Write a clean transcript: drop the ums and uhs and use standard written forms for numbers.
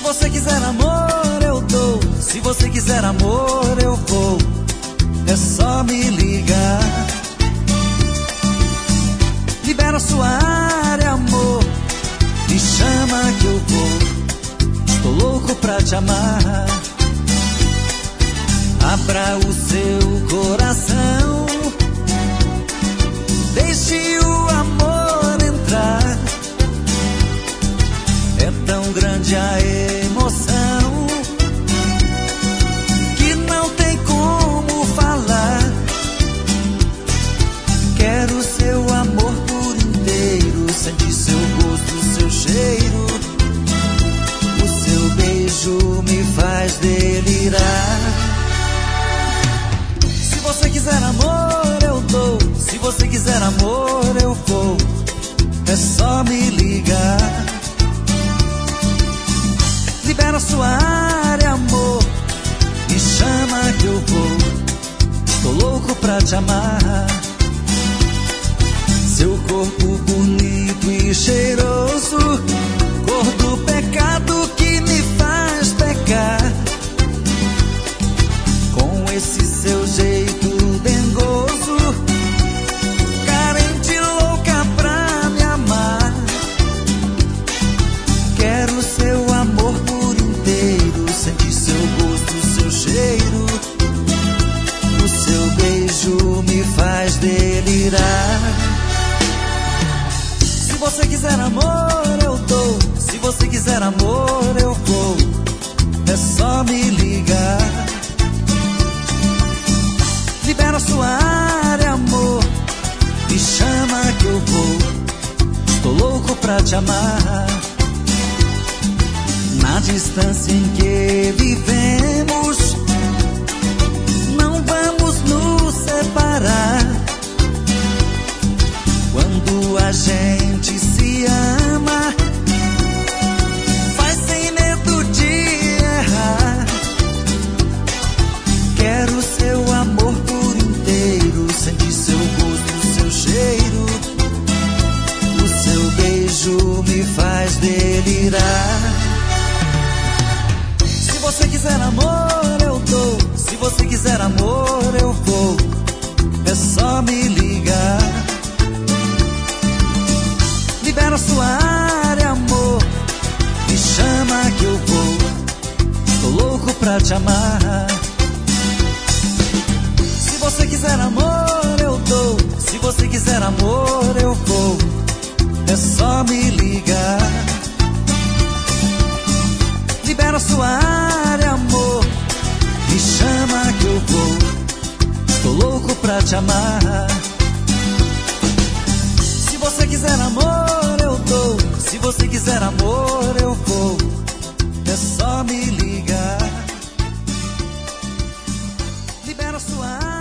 você quiser amor, eu dou. Se você quiser amor, eu vou. É só me ligar. Libera sua área, amor. Me chama que eu vou. Estou louco pra te amar. Abra o seu coração. Deixe o amor entrar. É tão grande a emoção que não tem como falar. Quero seu amor por inteiro, sentir seu gosto, seu cheiro. O seu beijo me faz delirar. Se você quiser amor, eu dou. Se você quiser amor, eu vou. É só me ligar. Libera sua área, amor. Me chama que eu vou. Estou louco pra te amar. Seu corpo bonito e cheiroso, cor do pecado que me faz pecar. Com esse seu jeito dengoso, carente louca pra me amar. Quero seu amor por inteiro, sentir seu gosto, seu cheiro. O seu beijo me faz delirar. Se você quiser amor, eu dou. Se você quiser amor, eu vou. É só me ligar. Libera sua área, amor. Me chama que eu vou. Estou louco pra te amar. Na distância em que vivemos, não vamos nos separar. Quando a gente se ama, faz sem medo de errar. Quero seu amor por inteiro, sentir seu gosto, seu cheiro. O seu beijo me faz delirar. Se você quiser amor, eu dou. Se você quiser amor, eu vou. É só me ligar. Libera sua área, amor. Me chama que eu vou. Estou louco pra te amar. Se você quiser amor, eu dou. Se você quiser amor, eu vou. É só me ligar. Libera sua área, amor. Me chama que eu vou. Estou louco pra te amar. Se você quiser amor, eu dou. Se você quiser amor, eu vou. É só me ligar. Libera sua área.